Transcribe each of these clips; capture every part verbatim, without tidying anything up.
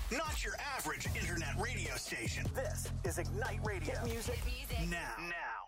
Not your average internet radio station. This is Ignite Radio. Hit music, Hit music. now. Now.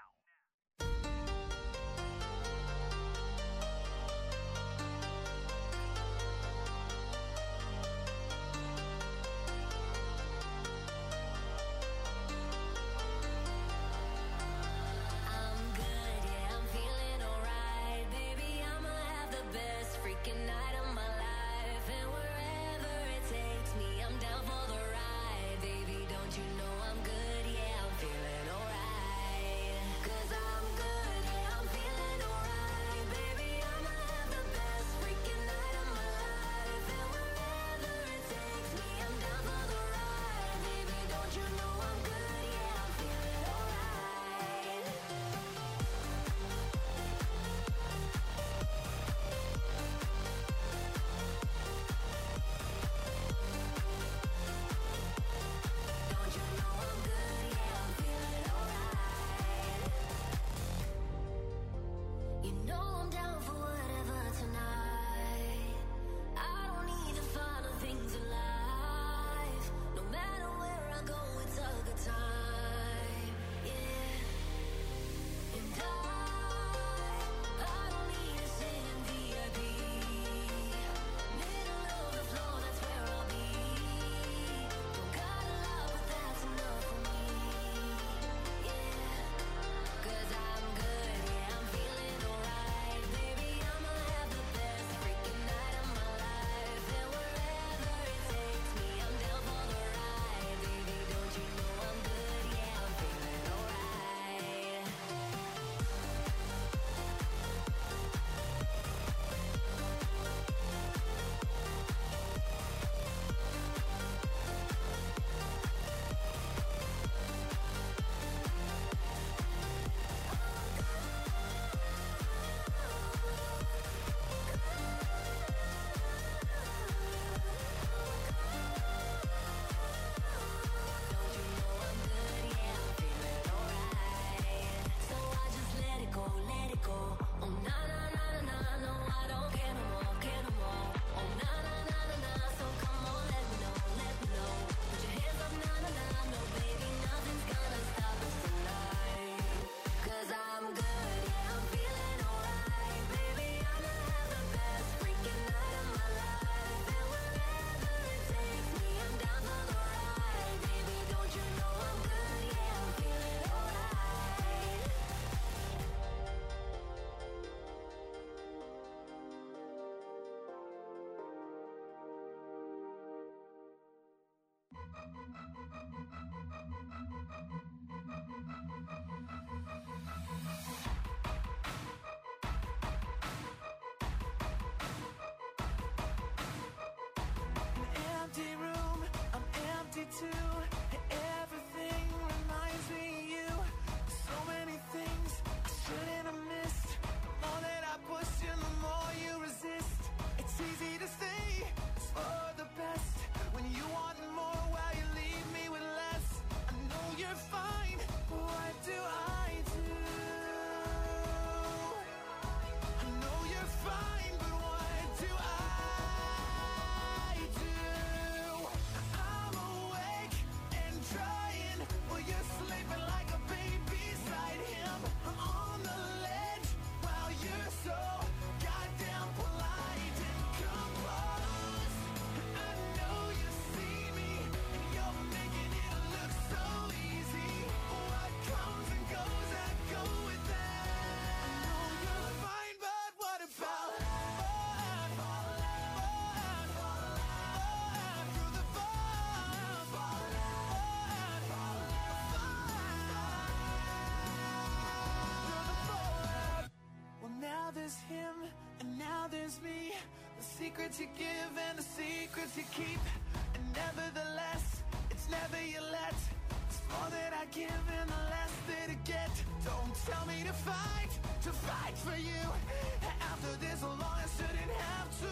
secrets you give and the secrets you keep. And nevertheless, it's never you let. It's more that I give and the less that I get. Don't tell me to fight, to fight for you. After this long I shouldn't have to.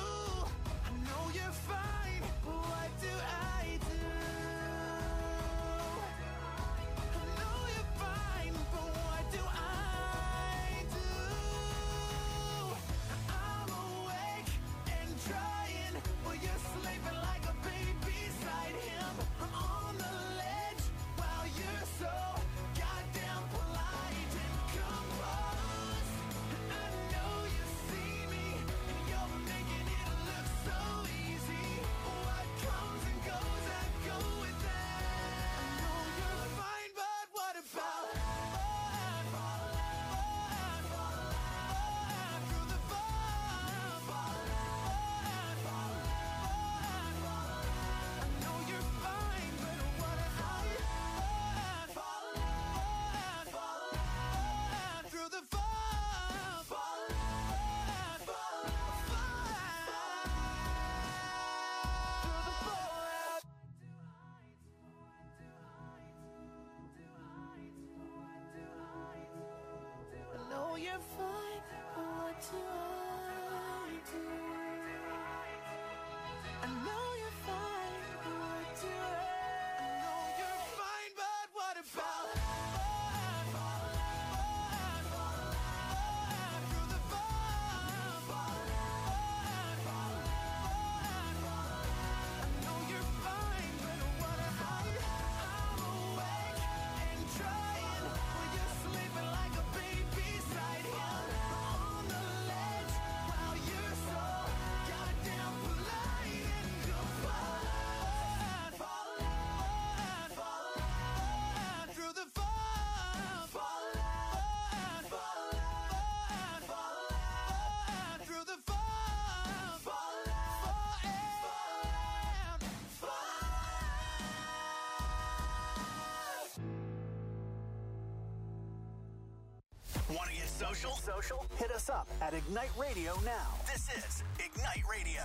I know you're fine, what do I do? Sleeping like a baby beside Want to get social? Social? Hit us up at Ignite Radio now. This is Ignite Radio.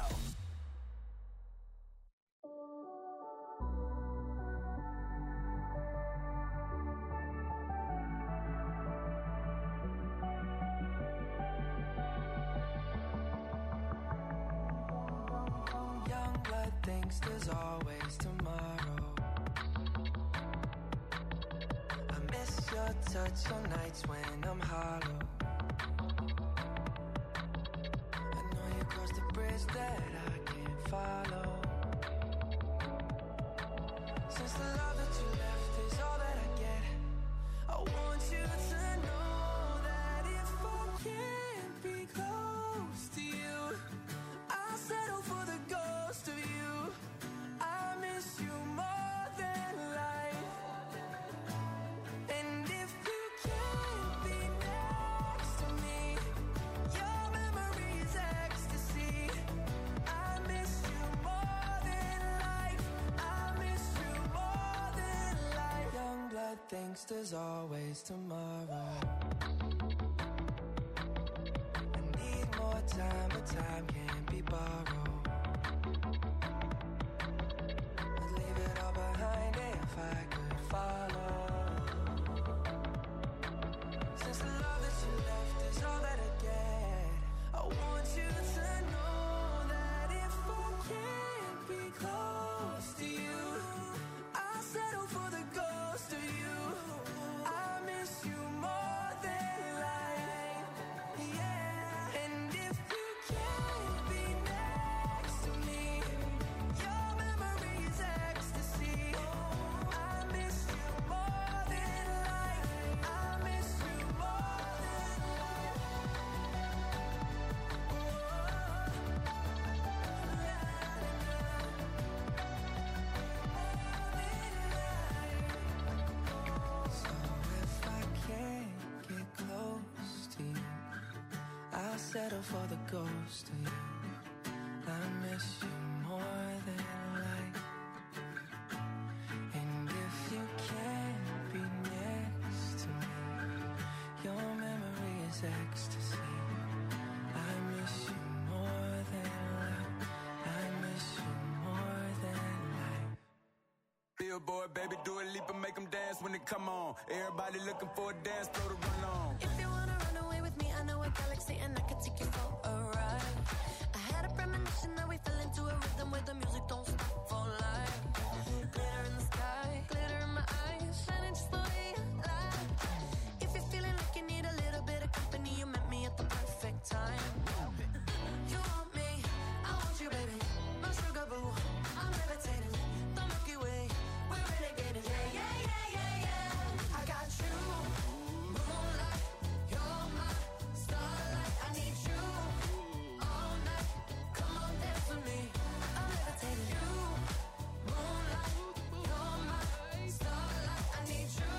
Young blood thinks there's always tomorrow. I miss your touch on nights when I'm hollow. I know you crossed the bridge that I can't follow. Since the love that you left is all that I get, I want you to know that if I can't be close to you, I'll settle for the ghost of you. I miss you more than life. And if you can't be next to me, your memory's ecstasy. I miss you more than life. I miss you more than life. Young blood thinks there's always tomorrow. I need more time, but time can't be borrowed. I'd leave it all behind if I could follow. Since the love that you left is all that I get, I want you to know that if I can't be close to you, I'll settle for the ghost of you. I miss you more than life. Yeah. And if you can't be next to me, your memory's ecstasy. I miss you more than life. I miss you more than So if I can't get close to you, I'll settle for the ghost of you. I miss you more than life. And if you can't be next to me, your memory is ecstasy. I miss you more than life. I miss you more than life. Billboard, baby, do a leap and make them dance when they come on. Everybody looking for a dance floor to run on. If you wanna run away with me, I know a galaxy and I could take you for a ride. I had a premonition that we fell into a rhythm where the music don't stop for life. Glitter in the sky, glitter in my eyes, shining just the way you like. If you're feeling like you need a little bit of company, you met me at the perfect time. You want me, I want you, baby. My sugar boo, I'm levitating. The Milky Way, we're renegading. Yeah, yeah, yeah, yeah, yeah. I got you, moonlight. You're my starlight. I need you all night. Come on, dance with me. I'm levitating. You, moonlight. You're my starlight. I need you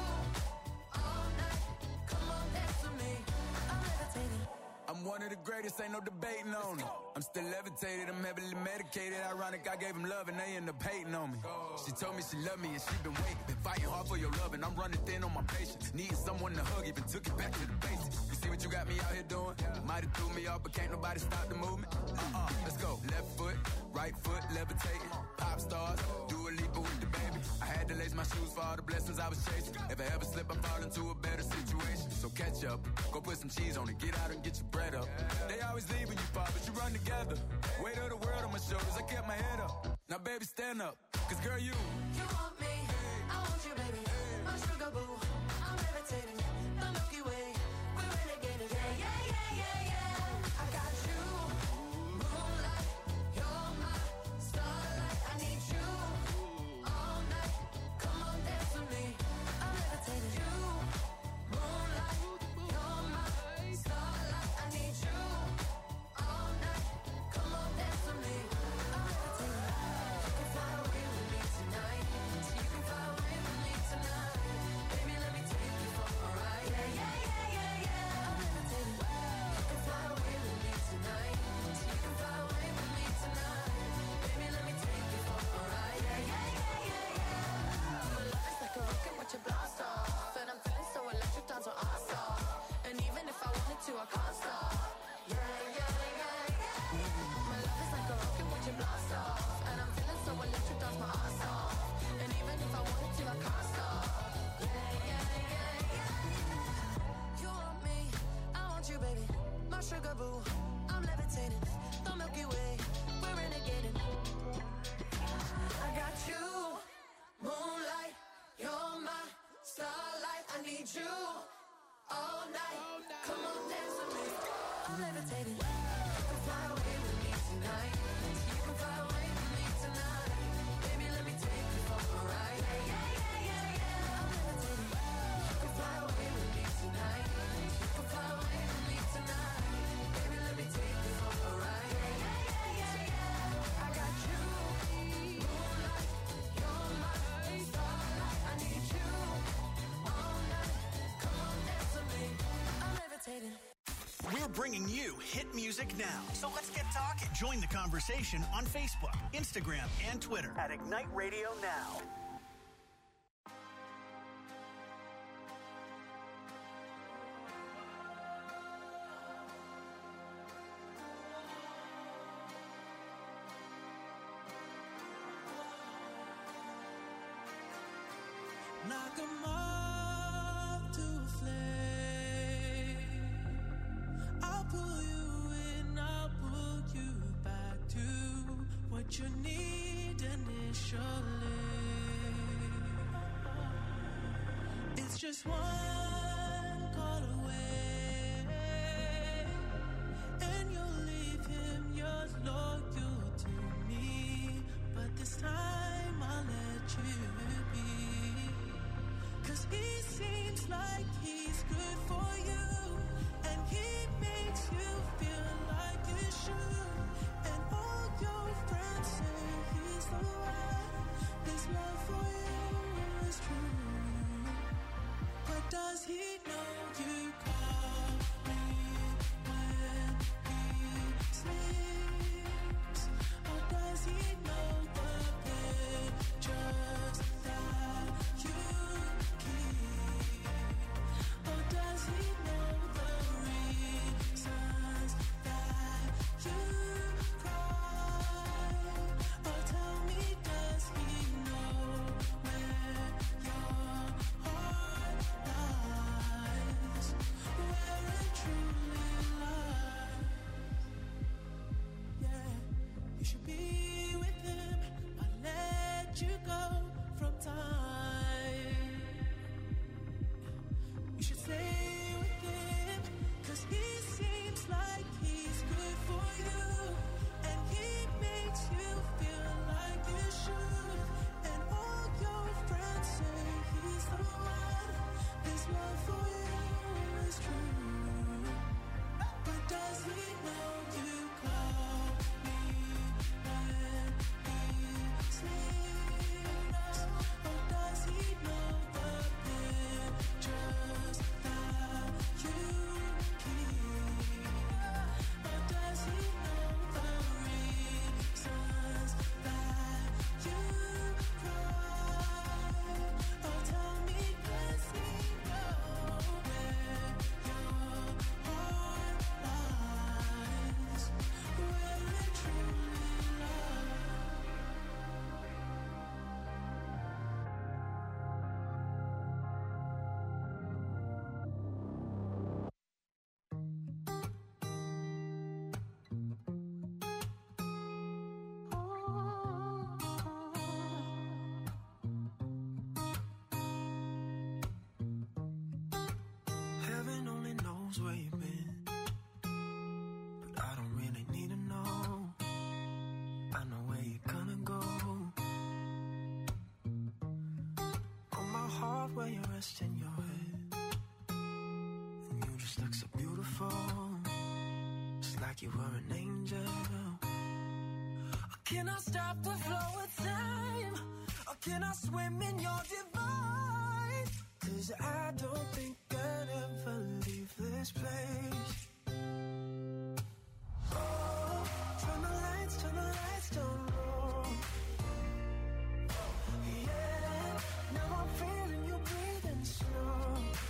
all night. Come on, dance with me. I'm levitating. I'm one of the greatest, ain't no debating on it. I'm still levitated, I'm heavily medicated. Ironic, I gave him love and they end up hating on me. She told me she loved me and she been waiting. Been fighting hard for your love and I'm running thin on my patience. Needing someone to hug, even took it back to the basics. You see what you got me out here doing? Might have threw me off, but can't nobody stop the movement. Uh-uh, let's go. Left foot, right foot, levitating. Pop stars, do a leap with the baby. I had to lace my shoes for all the blessings I was chasing. If I ever slip, I fall into a better situation. So catch up, go put some cheese on it, get out and get your bread up. They always leave when you fall, but you run together. Weight of the world on my shoulders, I kept my head up. Now baby, stand up, cause girl, you You want me, I want you, baby. My sugar boo, I'm levitating. The Milky Way, we're renegading. Yeah, yeah, yeah, yeah, yeah. I got you, moonlight. You're my starlight. I need you all night. Come on, dance with me. I'm levitating. You, moonlight. You're my starlight. I need you all night. Come on, dance with me. I'm levitating. You can fly away with me tonight. You can fly away with me tonight. Baby, let me take you for a ride. Yeah, yeah, yeah, yeah, yeah. I'm levitating. levitating. You can fly away with me tonight. You can fly away with me tonight. Baby, let me take you for a ride. Yeah, yeah, yeah, yeah, yeah. I'm levitating. You can fly away with me tonight. You can fly away with me tonight. Baby, let me take you for a ride. Yeah, yeah, yeah, yeah, yeah. I got you, moonlight. You're my starlight. I need you all night. Come on, dance with me. I'm levitating. We're bringing you hit music now. So let's get talking. Join the conversation on Facebook, Instagram, and Twitter at Ignite Radio Now. Knock 'em off to a flame. I'll pull you in, I'll pull you back to what you need initially. It's just one call away, and you'll leave him yours loyal to me. But this time I'll let you be. 'Cause he seems like he's good for you, and he makes you feel like you should. And all your friends say he's the one. His love for you is true. But does he know you call me when he sleeps? Or does he know the pictures that you keep? Or does he know the reasons that you cry? Or tell me, does he know where your heart lies? Where it truly lies? Yeah, you should be with him. I'll let you go from time. You should stay with him, 'cause he seems like he's good for you, and he makes you feel like you should. And all your friends say he's the one. His love for you is true. But does he know you call me when he sleeps? Or does he know the pictures that you keep? Or does he know the reasons that you cry? Or tell me, does he know where your heart lies? Where it truly lies? Heaven only knows where you've been, but I don't really need to know. I know where you're gonna go. On my heart where you're resting your head, and you just look so beautiful, just like you were an angel. Can I stop the flow of time, or can I swim in your divine? 'Cause I don't think I'd ever leave this place. Oh, turn the lights, turn the lights down low. Yeah, now I'm feeling you breathing slow.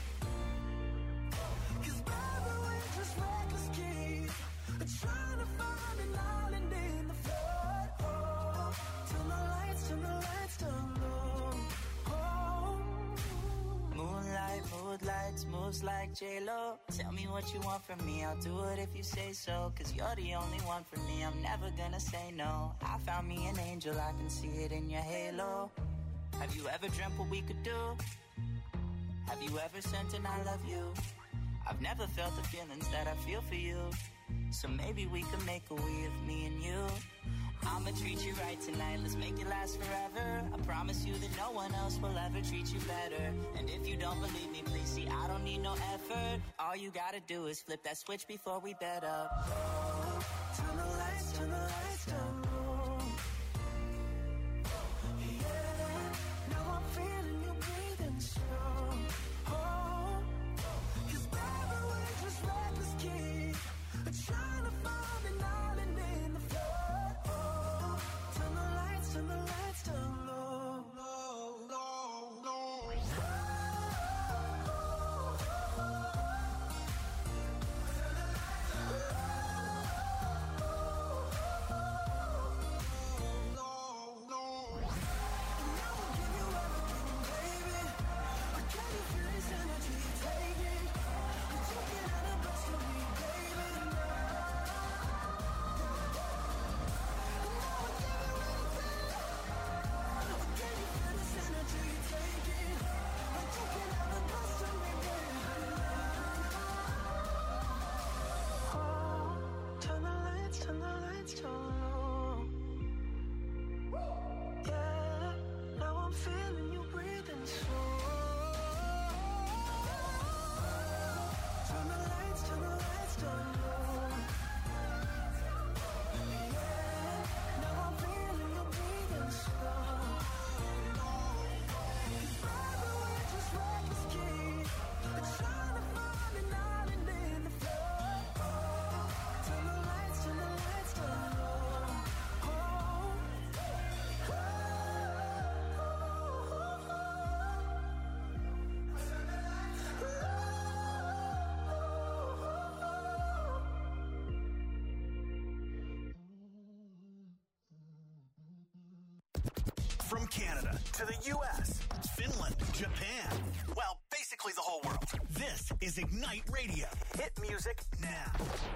'Cause baby, we just reckless keep trying to find an island in the flood. Oh, turn the lights, turn the lights down low. Oh, Moonlight, mood lights, moves like J-Lo. Tell me what you want from me, I'll do it if you say so. 'Cause you're the only one for me, I'm never gonna say no. I found me an angel, I can see it in your halo. Have you ever dreamt what we could do? Have you ever sent an I love you? I've never felt the feelings that I feel for you. So maybe we could make a we of me and you. I'ma treat you right tonight, let's make it last forever. I promise you that no one else will ever treat you better. And if you don't believe me, please see, I don't need no effort. All you gotta do is flip that switch before we bed up. Oh, turn the lights, turn the lights down low. Yeah, now I'm feeling you breathing slow. Oh, 'cause baby, we're just reckless kids, trying to find an island in the floor. Oh, turn the lights, turn the lights down low. Low, low, low. From Canada to the U S, Finland, Japan, well, basically the whole world. This is Ignite Radio. Hit music now.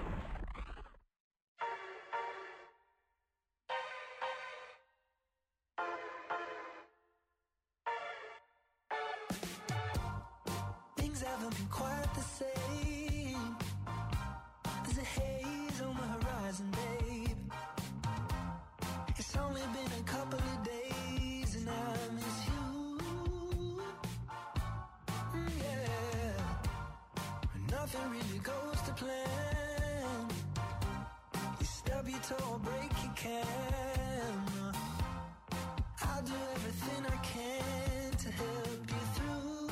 Things haven't been quite the same. There's a haze on the horizon, babe. It's only been a couple of days and I miss you. Mm, yeah. Nothing really goes to plan. You stub your toe or break your can. I'll do everything I can to help you through.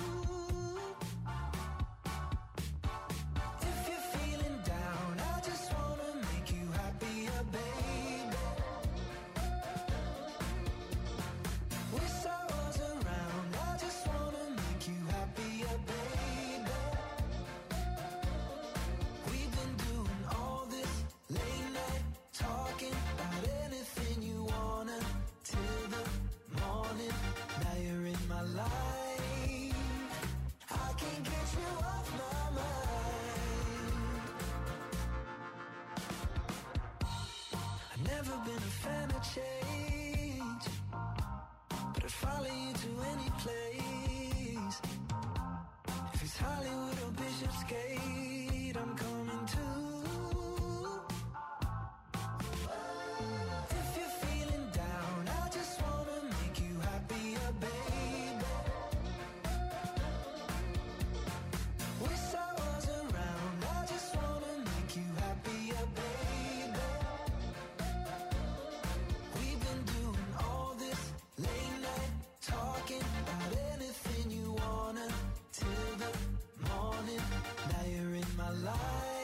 If you're feeling down, I just wanna make you happier, baby. Wish I was around, I just wanna make you happier, baby. We've been doing all this late night talking about anything you wanna till the morning. Now you're in my life, I can't get you off my mind. I've never been a fan of change, but I'd follow you to any place. If it's Hollywood or Bishopsgate, I'm coming too. If you're feeling down, I just wanna make you happier, baby. Wish I was around, I just wanna make you happier, baby. We've been doing all this late night talking about anything you wanna till the morning. Now you're in my life,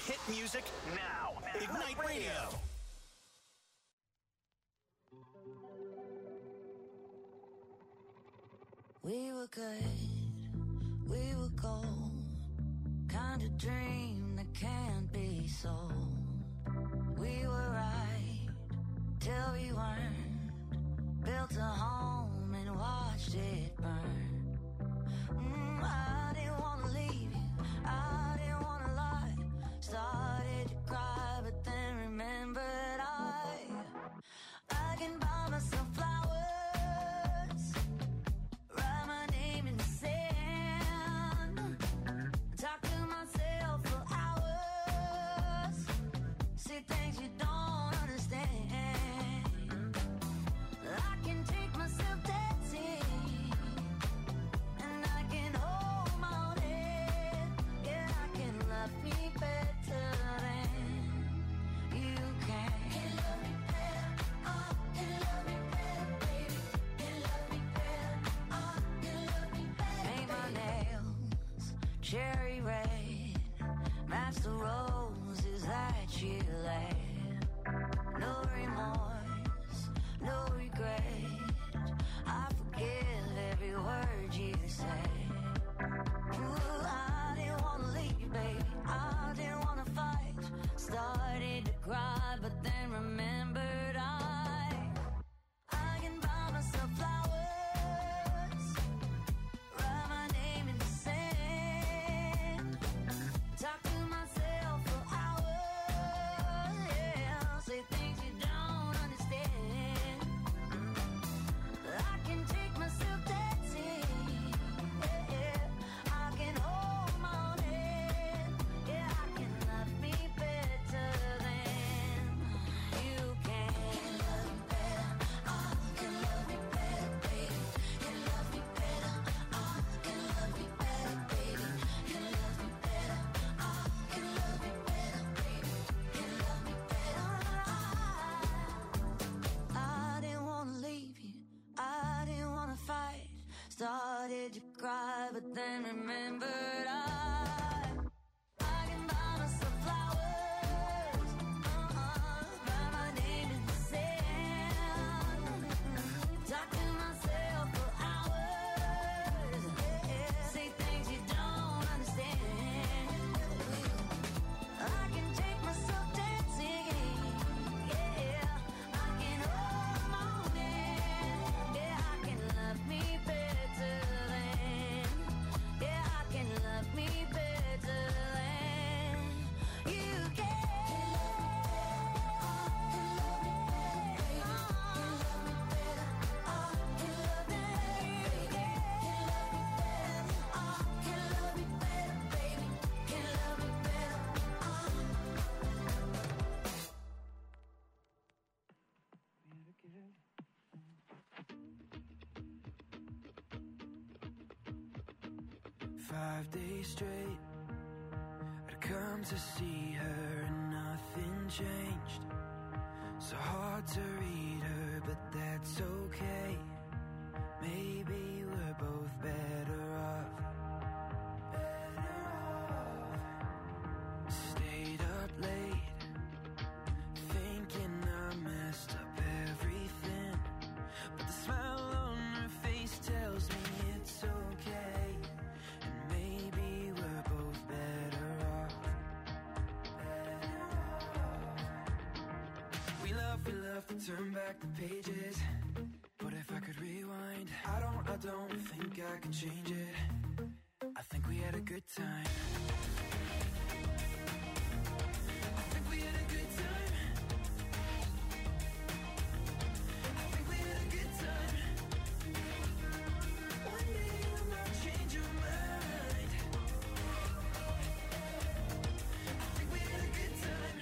hit music now. Ignite Radio. We were good, we were gold, kind of dream that can't be sold. We were right till we weren't, built a home and watched it burn. Mm, I didn't want to leave you, I didn't want to lie, started to cry but then remembered I I can buy myself flowers, write my name in the sand, talk to myself for hours, see things you don't understand. I can take myself dancing, and I can hold my own head. Yeah, I can love me better than you can. Can love me better, oh, can love me better, baby. Can love me better, oh, can love me better. Paint my nails cherry red, match the roses that you laid. No remorse, no regret, I forgive every word you say. Ooh, I didn't wanna leave, baby, I didn't wanna fight, started to cry but then remembered I I can buy myself flowers, write my name in the sand, talk to myself for hours, yeah, say things you don't understand. I can take myself dancing, yeah, yeah, I can hold my own head, yeah, I can love me better than you can. Can love me better, oh, can love me better, baby. Can love me better, oh, can love me better, baby. Can love me better, oh, can love me better, baby. Can love me better, I didn't wanna leave you, I didn't wanna fight, started to cry but then remembered I I can buy myself flowers, uh-uh, write my name in the sand, talk to myself for hours, yeah, say things you don't understand. I can take myself dancing, yeah, I can hold my own hand, yeah, I can love me better than, yeah, I can love me better than you can. Five days straight, I'd come to see her and nothing changed. So hard to read her, but that's okay. Maybe we're both better off. Better off. Stayed up late, thinking I messed up everything. But the smile on her face tells me it's okay. And maybe we're both better off. Better off. We love, we love to turn back the pages. But if I could rewind, I don't, I don't think I could change it. I think we had a good time. I think we had a good time. I think we had a good time. One day you might change your mind. I think we had a good time.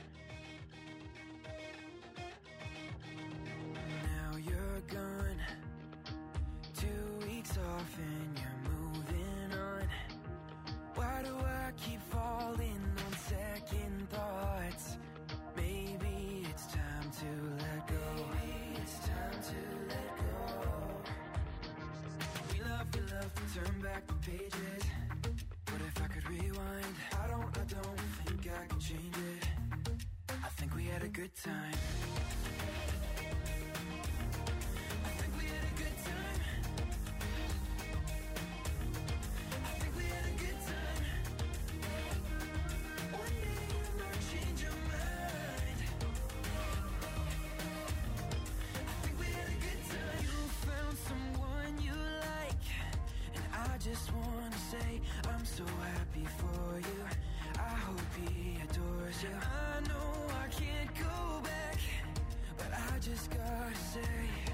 Now you're gone, two weeks off and you're moving on. Why do I keep falling on second thoughts? Maybe it's time to let go. Maybe it's time to let go. We love, we love to turn back the pages. But if I could rewind, I don't, I don't think I could can change it. I think we had a good time. I think we had a good time. I think we had a good time. One day you might change your mind. I think we had a good time. You found someone you like, and I just wanna say I'm so happy for you. I hope he adores you. I know I can't go back, but I just gotta say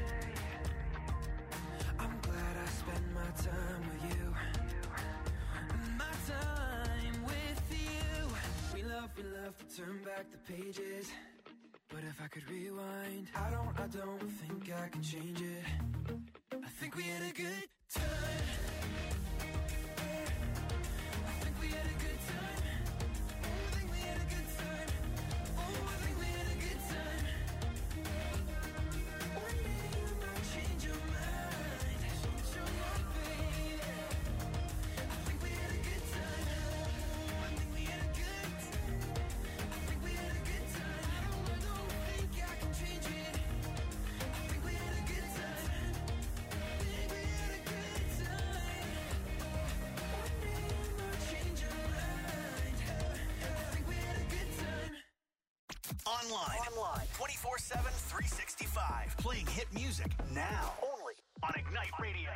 I'm glad I spent my time with you. My time with you. We love, we love to turn back the pages, but if I could rewind, I don't, I don't think I can change it. I think we had a good time. I think we had a good time. I think we had a good time. Oh, I think we had a good time. One day you might change your mind. Change your mind, baby. I think we had a good time. I think we had a good time. I think we had a good time. I don't, I don't think I can change it. I think we had a good time. I think we had a good time. One day you might change your mind. I think we had a good time. Online. Online. twenty-four seven, three sixty-five. Playing hit music now. Only on Ignite Radio.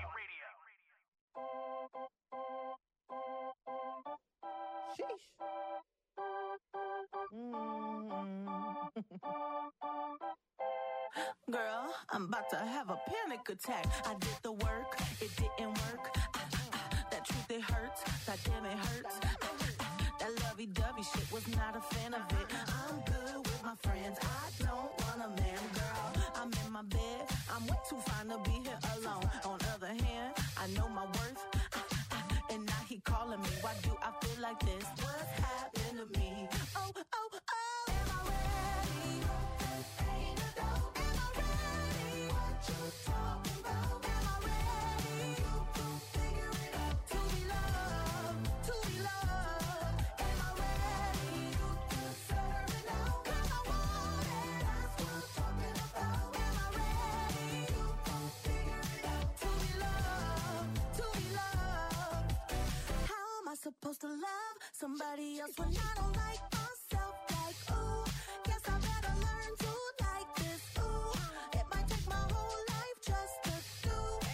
Girl, I'm about to have a panic attack. I did the work, it didn't work. Ah, ah, ah, that truth, it hurts. That damn, it hurts. Ah, ah, ah, that lovey-dovey shit, was not a fan of it. I'm good with my friends. I don't want a man, girl. I'm in my bed. I'm way too fine to be here alone. On other hand, I know my worth. Ah, ah, and now he calling me. Why do I feel like this? What's happened to me? Oh, oh, oh. Am I ready? Ain't a doubt. Am I ready? What you talking about? Am I ready? You can figure it out. To be loved, to be loved. Am I ready? You deserve it now. 'Cause I want it. That's what I'm talking about. Am I ready? You can figure it out. To be loved, to be loved. How am I supposed to love somebody else when I don't like myself? Like, ooh, guess I better learn to like this. Ooh, it might take my whole life just to do.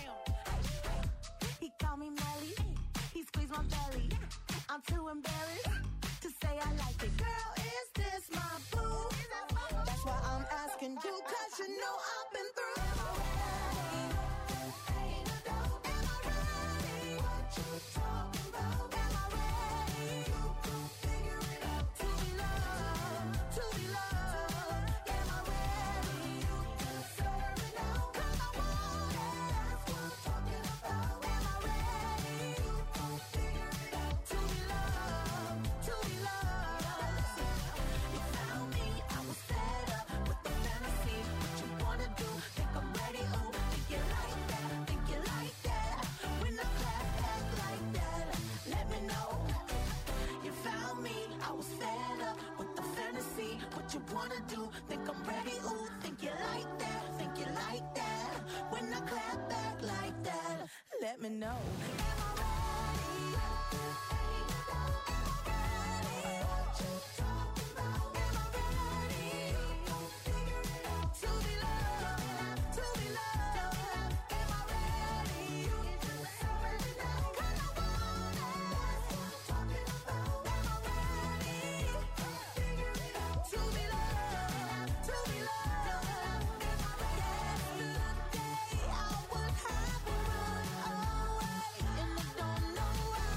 He called me Melly, he squeezed my belly. I'm too embarrassed to say I like it. Girl, is this my boo? That's why I'm asking you, 'cause you know I've been through. Am I ready? Ain't a doubt. Am I ready? What you talking about? Am I ready? You can figure it out. To be loved, to be loved. Am I ready? You deserve it now. 'Cause I want it. That's what I'm talking about. Am I ready? You can figure it out. To be loved, to be loved. You found me, I was fed up with the fantasy. What you wanna do? Think I'm ready? Oh, think you like that? Think you like that? When I clap back like that, let me know. You found me, I was fed up with the fantasy. What you wanna do? Think I'm ready? Ooh, think you like that? Think you like that? When I clap back like that, let me know. Am I ready? Ain't a doubt. Am I ready? What you talking about? Am I ready? Don't figure it out. To be loved, to be loved. Am I ready? You deserve it now. 'Cause I want it. That's what I'm talking about. Am I ready? Don't figure it out. To be loved, to be loved. Am I ready? Yesterday I would have run away, and I don't know why.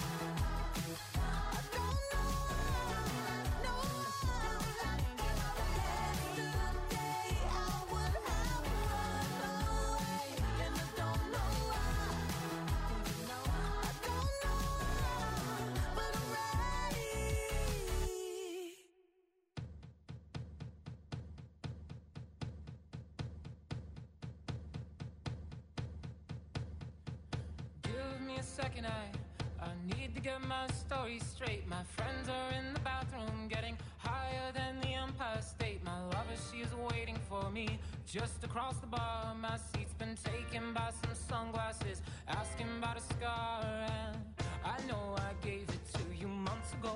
I don't know why. No. Yesterday I would have run away, and I don't know why. I don't know why, but I'm ready. Give me a second, I I need to get my story straight. My friends are in the bathroom, getting higher than the Empire State. My lover, she is waiting for me just across the bar. My seat's been taken by some sunglasses, asking about a scar. And I know I gave it to you months ago.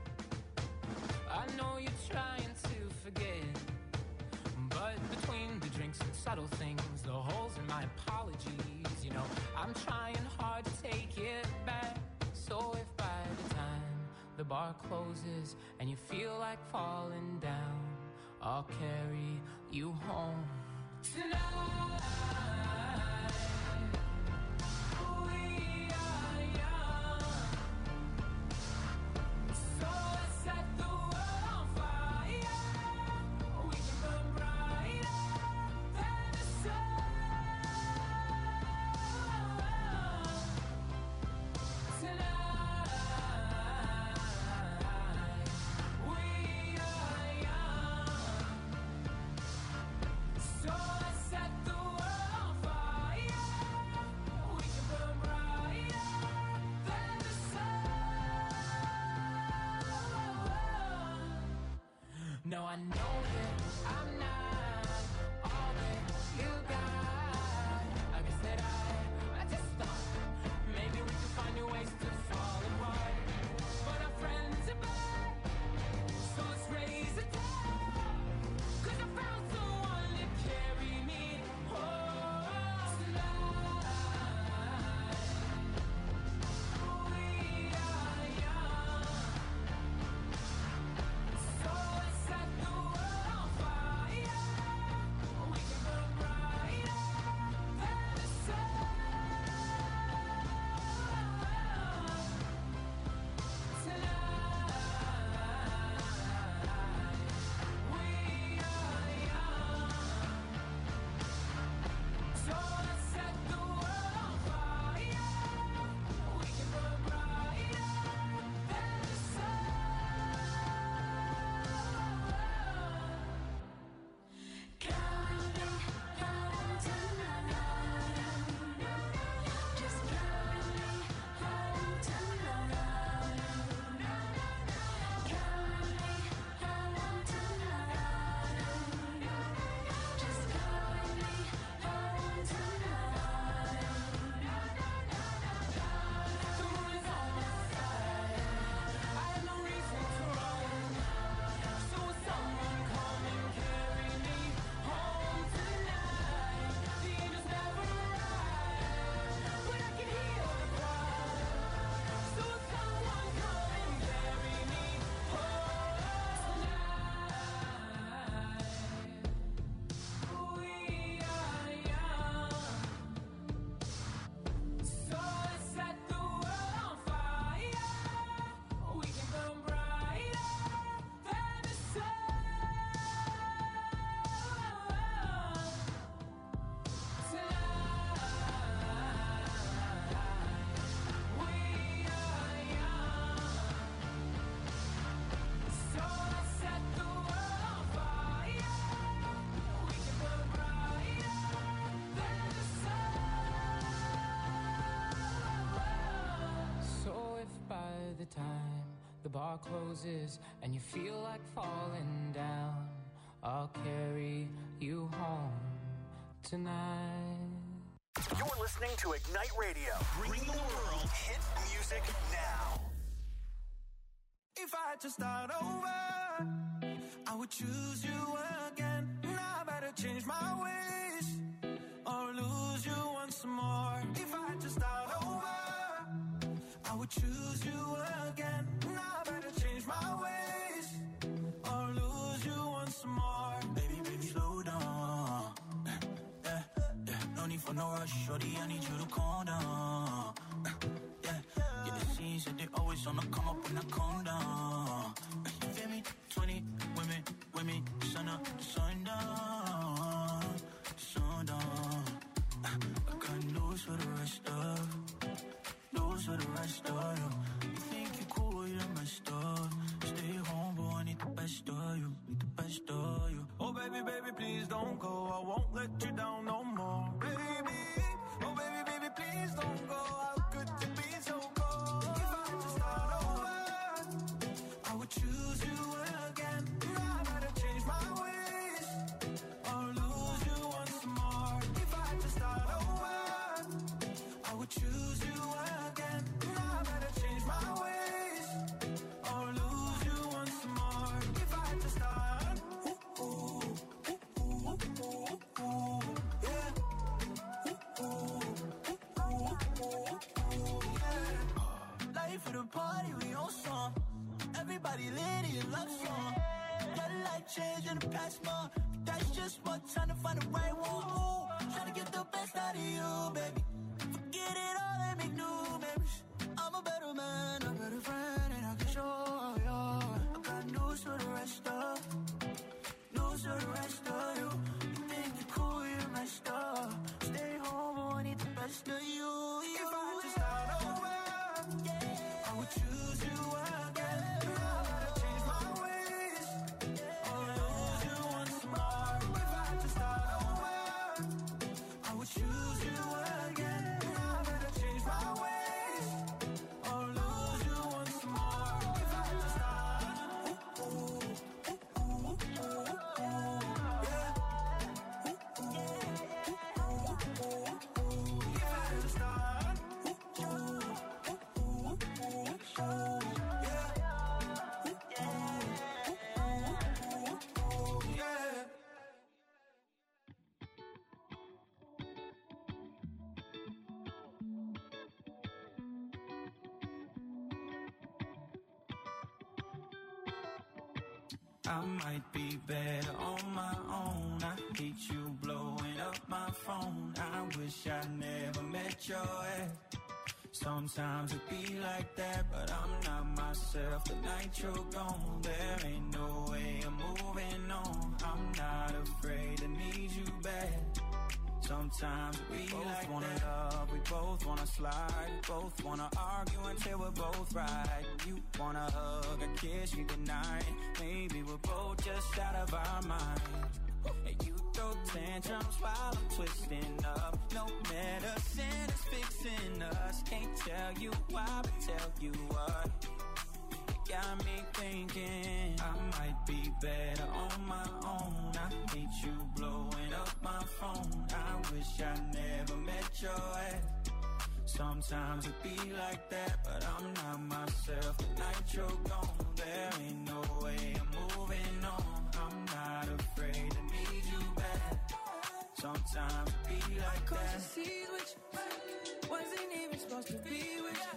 I know you're trying to forget, but between the drinks and subtle things, the holes in my apologies, you know, I'm trying hard to take it back. So if by the time the bar closes and you feel like falling down, I'll carry you home tonight. We are young, so let's set the world on fire. We can burn brighter than the sun tonight. No, I know that I'm not all that you got. I guess that I, I just thought maybe we could find new ways to fall apart. But our friends are back, so let's raise it down. Cause I found someone to carry me home tonight. We are young, so let's set the world on fire. We can burn brighter than the sun tonight. We are young, so let's set the world on fire. We can burn brighter than the sun. Carry me home tonight. Just carry me home tonight. Carry me home tonight. Just carry me home tonight. The moon is on my side. I have no reason to run. So will someone come and carry me home tonight? The angels never arrive, but I can hear the cry. So will someone come and carry me home tonight? We are young, so let's set the world on fire. We can burn brighter than the sun tonight. We are young, so let's set the world on fire. We can burn brighter than the sun. So if by the time the bar closes and you feel like falling down, I'll carry you home tonight. You're listening to Ignite Radio, bringing the world hit music now. If I had to start over, I would choose you again. Now I better change my ways or lose you once more. If I had to start over, I would choose you again. Now I better change my ways or lose you once more. Baby, baby, slow down. Yeah, yeah. No need for no rush, shorty. I need you to calm down. Yeah, yeah. The scenes that they always on the come up when I calm down. You feel me? Twenty women, women, sun up, sun down, sun down. I got news for the rest of, news for the rest of you. You think you cool, you're messed up. Stay home, but I need the best of you, need the best of you. Oh baby, baby, please don't go. I won't let you down no more, baby. Oh baby, baby, please don't go. How could you be so cold? If I just party, we on song. Everybody lit in love song. Got a life change in the past month. That's just what, trying to find the right one. Ooh, trying to get the best out of you, baby. Forget it all and make new memories. I'm a better man, a better friend, and I can show you. I got news for the rest of, news for the rest of you. You think you're cool, you're messed up. Stay home, but I need the best of you. If I had to start over, I would choose you again. I gotta change my ways. I'll lose you once more. If I had to start over, I would choose you again. I gotta change my ways. I'll lose you once more. If I had to start, ooh, ooh, ooh, ooh, ooh, ooh, yeah. Ooh, ooh, ooh, ooh, ooh, ooh. If I had to start, ooh, ooh, ooh, ooh, ooh, ooh, yeah. I might be better on my own. I hate you blowing up my phone. I wish I never met your ex. Sometimes it be like that, but I'm not myself. The night you're gone, there ain't no way I'm moving on. I'm not afraid to need you back. Sometimes we both like wanna that. Love, we both wanna slide, we both wanna argue until we're both right. You wanna hug, a kiss, you deny it. Maybe we're both just out of our minds. And you throw tantrums while I'm twisting up. No medicine is fixing us. Can't tell you why, but tell you what. Got me thinking I might be better on my own. I hate you blowing up my phone. I wish I never met your ex. Sometimes it be like that, but I'm not myself. The night you're gone, there ain't no way I'm moving on. I'm not afraid to need you back. Sometimes it be like Cross that. the seas with you, wasn't even supposed to be with you.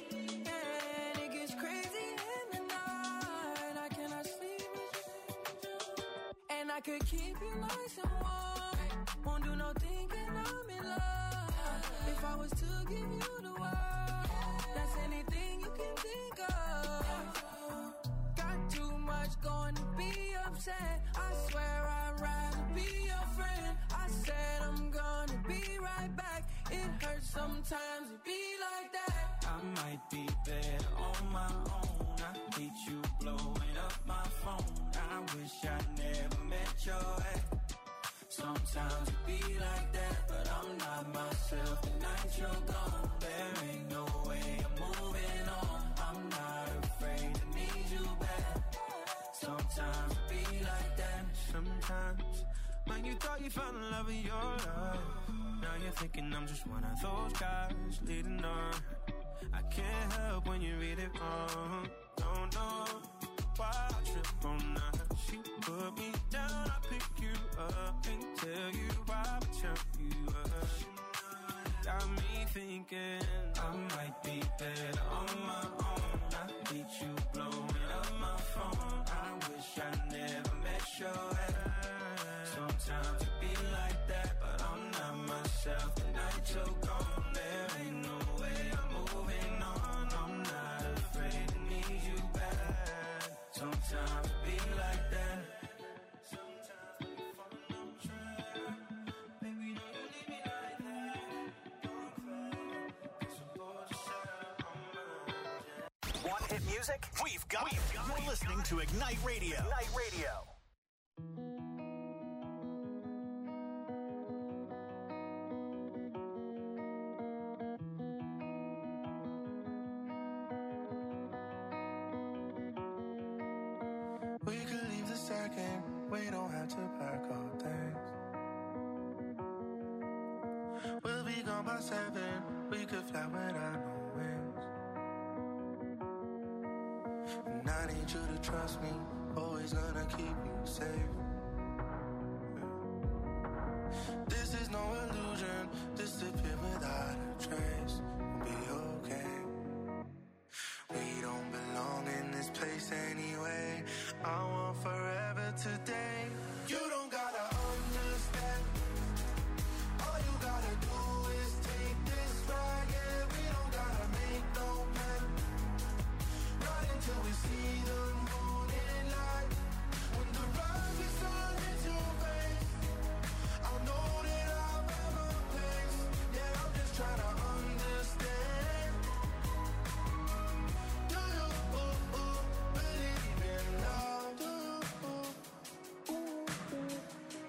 And it gets crazy in the night. I cannot sleep with you. And I could keep you nice and warm. Won't do no thinking I'm in love. If I was to give you the world, that's anything you can think of. Got too much going to be upset. I swear I'd rather be your friend. I said I'm gonna be right back. It hurts sometimes to be like that. I might be better on my own. I hate you blowing up my phone. I wish I never met your ex. Sometimes it be like that, but I'm not myself. The night you're gone, there ain't no way I'm moving on. I'm not afraid to need you back. Sometimes it be like that. Sometimes when you thought you found the love of your life, now you're thinking I'm just one of those guys leading on. I can't help when you read it wrong. Don't know why I trip on that. She put me down, I pick you up. Can't tell you why, but tell you up. Got me thinking I might be better on my own. I hate you blowing up my phone. I wish I never met your ex. Sometimes it be like that, but I'm not myself. The night you're gone, there ain't no way I'm moving on. I'm not afraid to need you back. Sometimes it be like that. Sometimes when you fall on track, baby, don't you leave me like that. Don't cry, 'cause I'm bored to shut on my. Want hit music? We've got it. You're listening to Ignite Radio. Ignite Radio. we could leave the second. We don't have to pack our things. We'll be gone by seven. We could fly without no wings. And I need you to trust me. Always gonna keep you safe. This is no illusion. Disappear without a trace. We'll be okay. We I want forever today. You don't gotta understand. All you gotta do is take this ride. Yeah, we don't gotta make no plan. Right until we see the morning light. When the rising sun hits your face, I'll know that I've ever placed. Yeah, I'm just trying to understand. Do you ooh, ooh, believe in love? Do you ooh, ooh,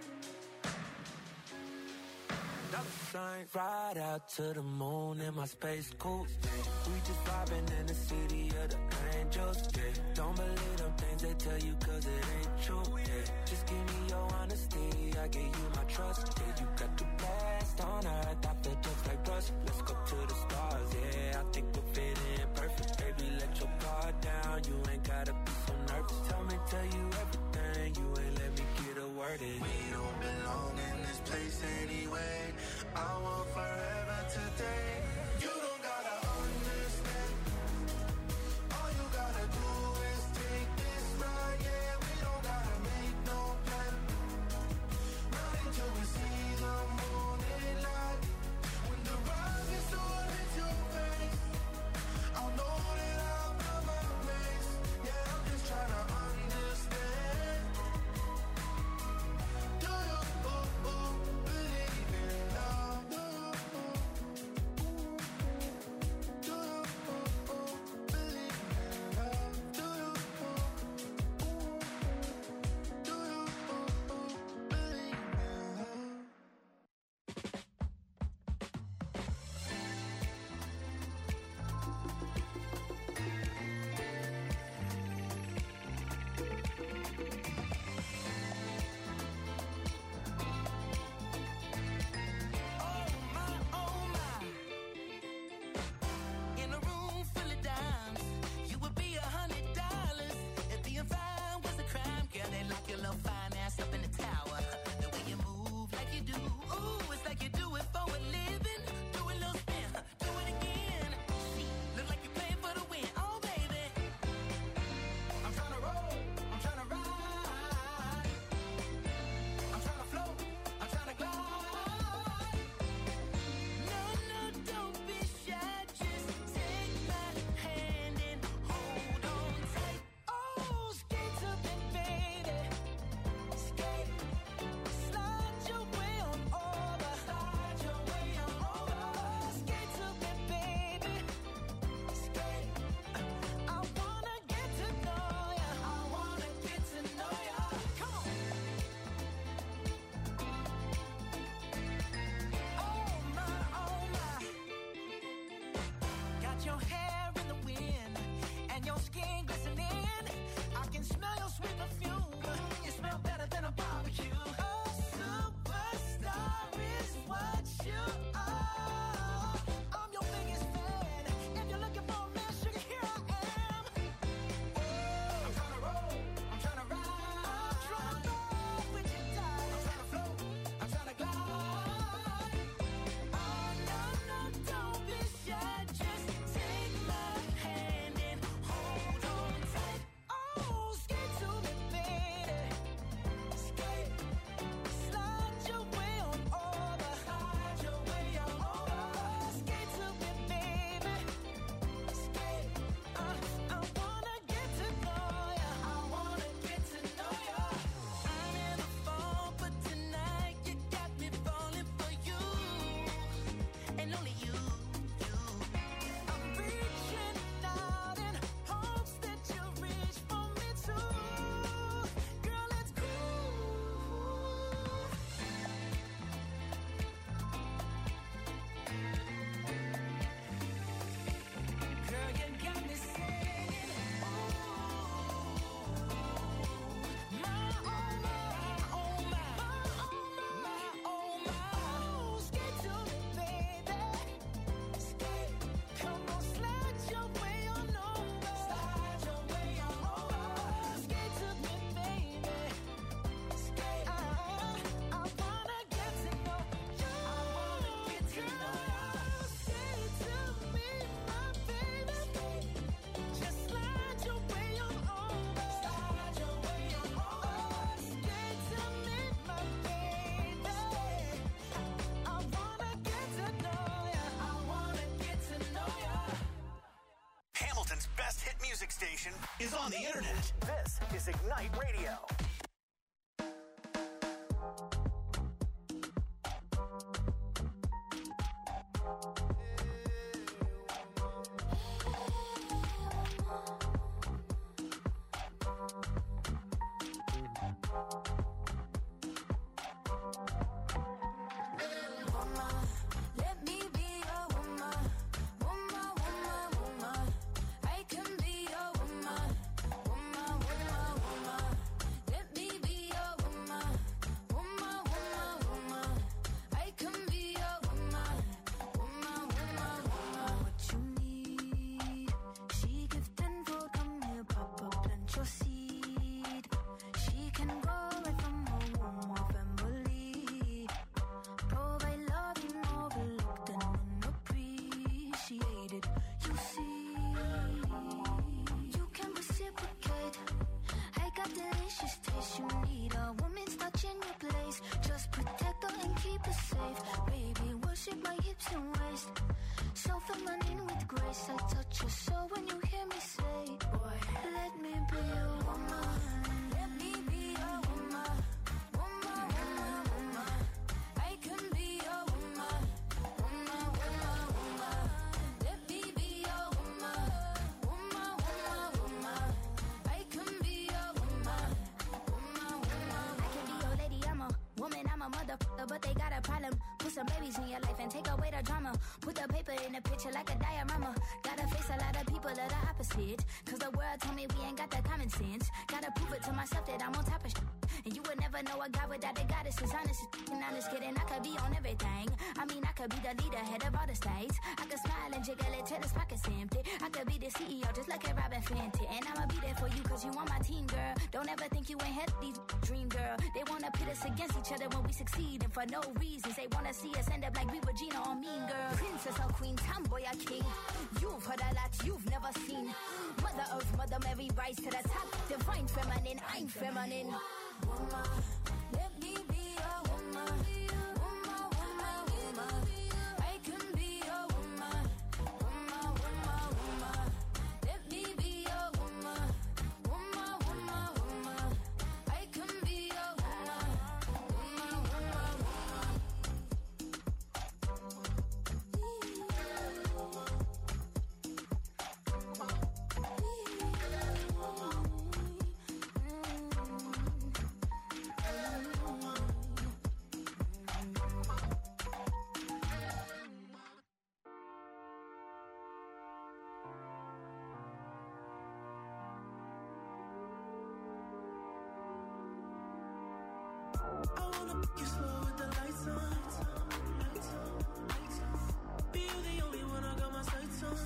Dollar sign, ride out to the moon in my space coupe. We just vibing in the city of the angels. Yeah, don't believe them things they tell you 'cause it ain't true. Yeah, just give me your honesty, I give you my trust. Yeah, you got the best on earth, I feel just like rust. Let's go to the stars. Yeah, I think we'll fit in perfect. Baby, let your guard down. You ain't gotta be so nervous. Tell me, tell you everything. You ain't let me get a word in. we don't belong in this place anyway. I want forever today. You don't gotta understand. All you gotta do is take this ride. Yeah, we don't gotta make no plan. Right until we see the morning light. best hit music station is on the internet. This is Ignite Radio. But they got a problem. Put some babies in your life and take away the drama. Put the paper in the picture like a diorama. Gotta face a lot of people that are opposite. Cause the world told me we ain't got that common sense. Gotta prove it to myself that I'm on top of shit. And you would never know a guy without a goddess is honest. And I'm just kidding, I could be on everything. I mean, I could be the leader, head of all the states. I could smile and jiggle it till his pockets empty. I could be the C E O, just like a Robin Fenty. And I'ma be there for you cause you on my team, girl. Don't ever think you ain't had these dream, girl. They wanna pit us against each other when we succeed. And for no reasons, they wanna see us end up like we Regina or Mean Girl. Princess or queen, tomboy or king. You've heard a lot you've never seen. Mother Earth, Mother Mary, rise to the top. Divine feminine, I'm feminine. Woman, let me be a woman. Woman, woman, woman. I can be a woman. Woman, woman, woman. Let me be a woman. Woman, woman, woman. I can be a woman. Woman, woman, woman. I wanna make you slow with the lights on. Be you the only one I got my sights on.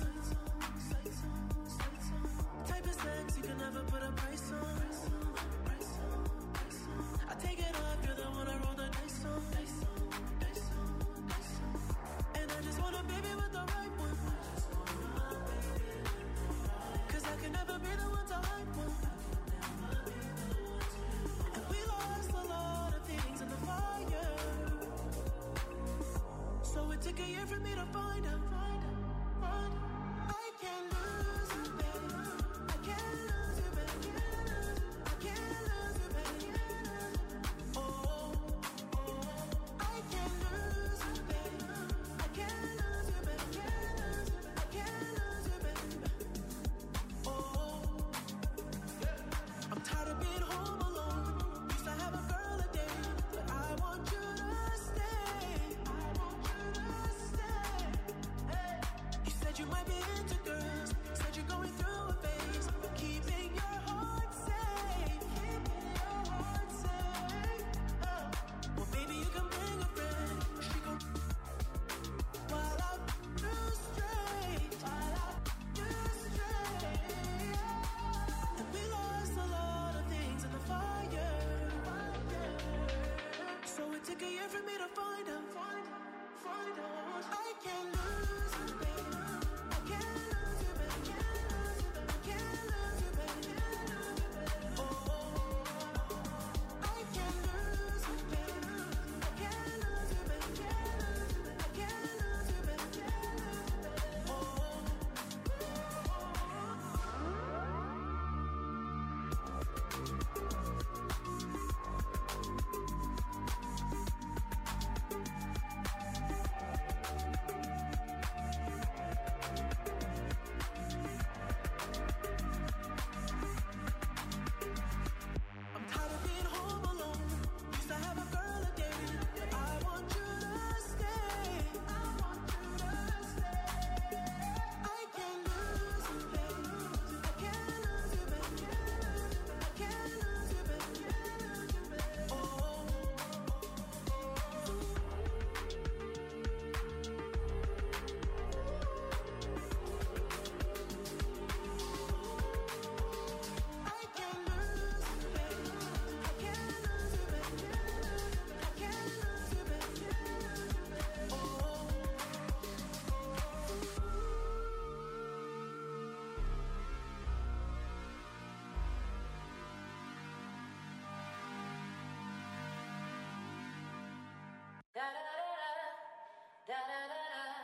Type of sex you can never put a price on. I take it off, you're the one I roll the dice on. And I just want a baby with the right one. Cause I can never be the one to hype one. And we lost a lot of things in the fire. So it took a year for me to find out. I can't lose you, baby. I can't lose you, baby. I can't lose you, baby. Oh, oh, I can't lose you, baby. I can't lose you, baby. I can't lose you, baby. Oh, I'm tired of being home alone. Used to have a girl a day, but I want you to stay. I want you to stay. da da da da da da da da.